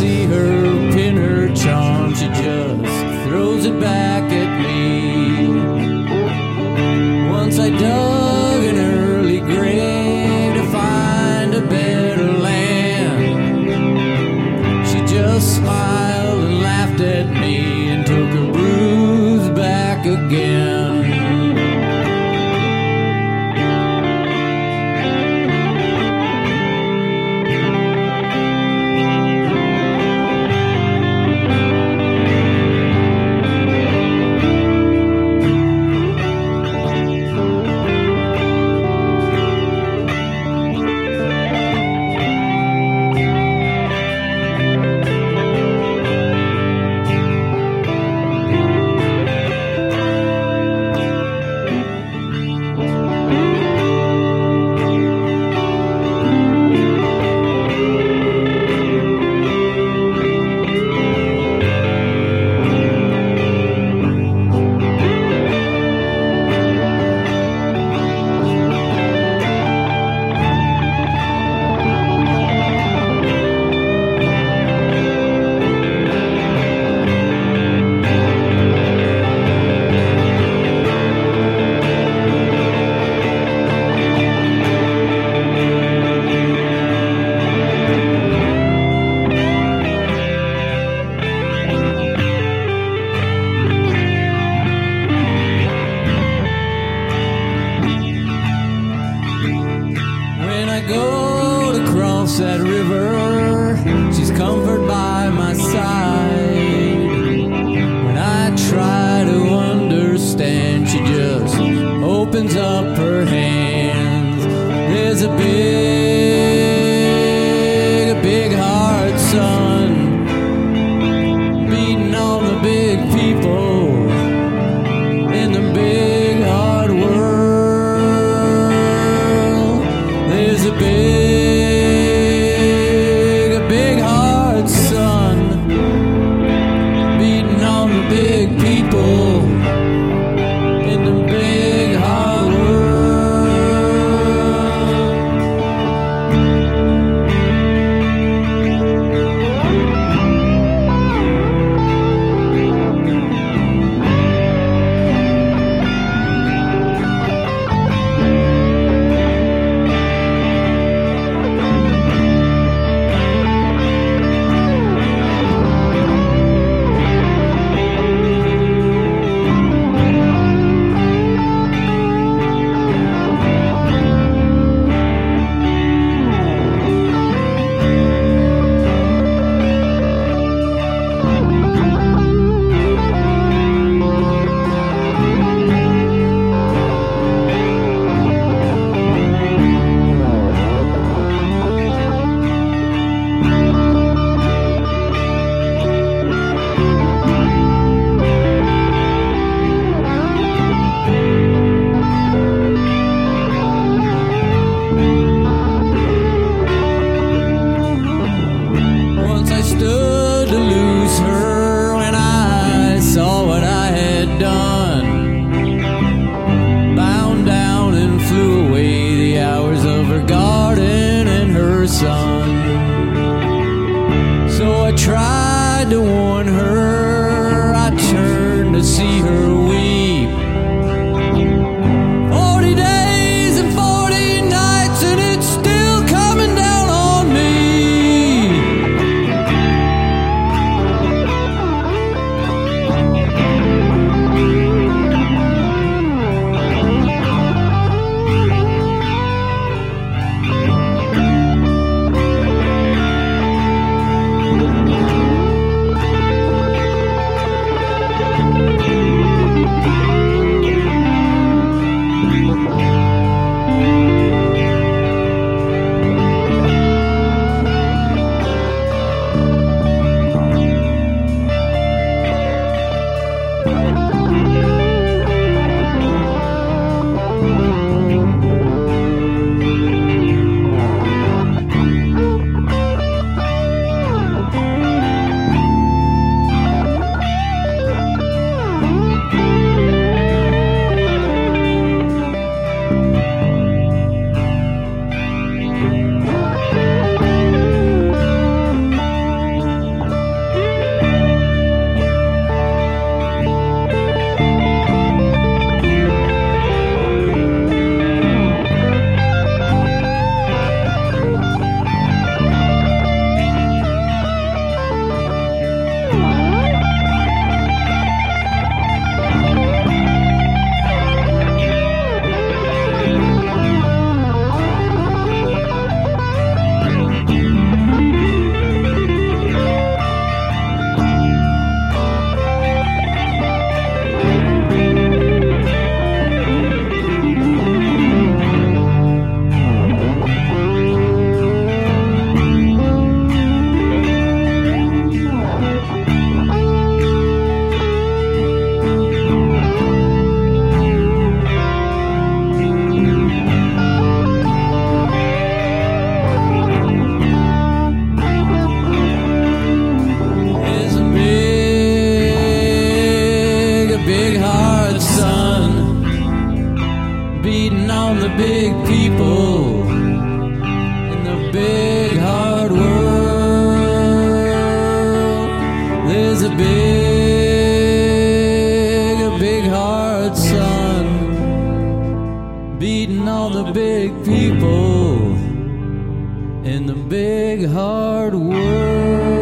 see her pin her charm, she just throws it back at me. Once I dug an early grave to find a better land. She just smiled and laughed at me and took her bruise back again. Go to cross that river, she's comfort by my side. When I try to understand, she just opens up her hands. There's a big hard sun beating on the big people in the big hard world. There's a big hard sun beating on the big people in the big hard world. Stood to lose her when I saw what I had done. Bound down and flew away the hours of her garden and her son. So I tried to warn her, I turned to see her weep. 40 days and 40 nights and it's still coming down on me. a big hard sun beating all the big people in the big hard world.